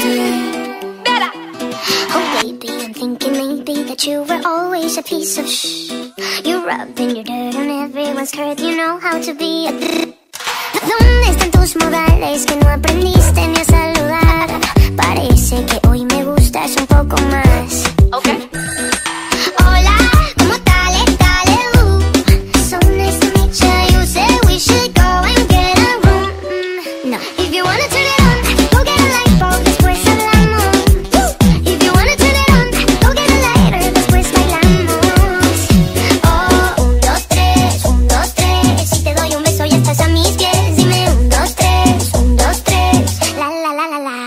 Oh baby, I'm thinking maybe that you were always a piece of shh. You rubbing your dirt on everyone's skirt. You know how to be a ¿Dónde están tus modales que no aprendiste ni a saludar? Parece que hoy me gustas un poco más. Okay. Hola, ¿cómo tal? So nice to meet you. You say we should go and get a room. No. If you wanna turn it on, go get a light bulb, después hablamos. If you wanna turn it on, go get a lighter, después bailamos. Oh, 1, 2, 3, 1, 2, 3. Si te doy un beso ya estás a mis pies. Dime 1, 2, 3, 1, 2, 3. La la la la la.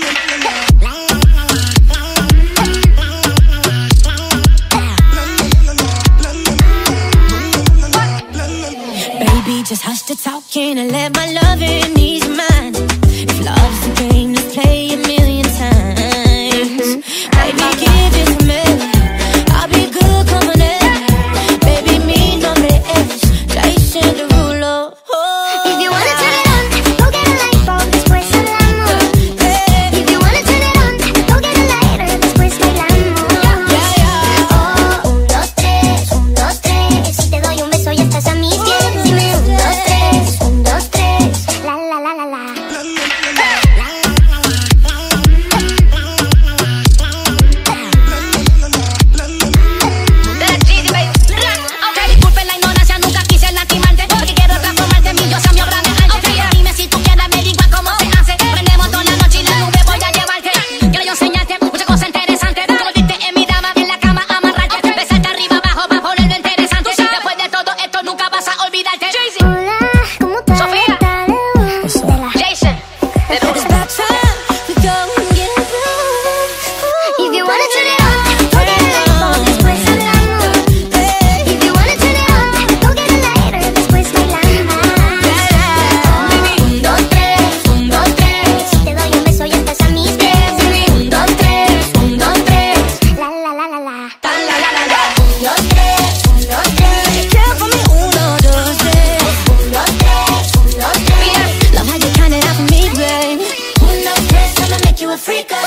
Baby, just hush the talking and let my loving ease your mind. If love's a game, let's play a million times. Baby, give it to me. I'll be good company. Baby, mi nombre es Jason Derulo. If you wanna turn it on, go get a light bulb, después hablamos. If you wanna turn it on, go get a lighter, después bailamos. Oh, 1, 2, 3, 1, 2, 3. Si te doy un beso ya estás a mis pies. Dime 1, 2, 3, 1, 2, 3. La la la la la. Okay, disculpen la ignorancia, nunca quise lastimarte, porque quiero transformarte en mi diosa, mi obra de arte. Dime si tú quieres, me digas cómo se hace. Prendemos toda la noche y la nube voy a llevarte. Quiero yo enseñarte muchas cosas interesantes. Te volviste en mi dama, en la cama amarrarte. Besarte arriba, abajo, para ponerlo interesante. Después de todo esto nunca vas a olvidarte. Hola, ¿cómo tal? Sofía. Jason. It's about time we go and get a room. If you wanna turn it on, go get a light bulb, después hablamos. If you wanna turn it on, go get a lighter, después bailamos. 1, 2, 3, 1, 2, 3. Si te doy un beso ya estás a mis pies. Dime 1, 2, 3, 1, 2, 3. La la la la la. 1, 2, 3, 1, 2, 3. Tell for me 1, 2, 3. 1, 2, 3, 1, 2, 3. Love how you count it out for me, babe. 1, 2, 3, I'ma make you a freak.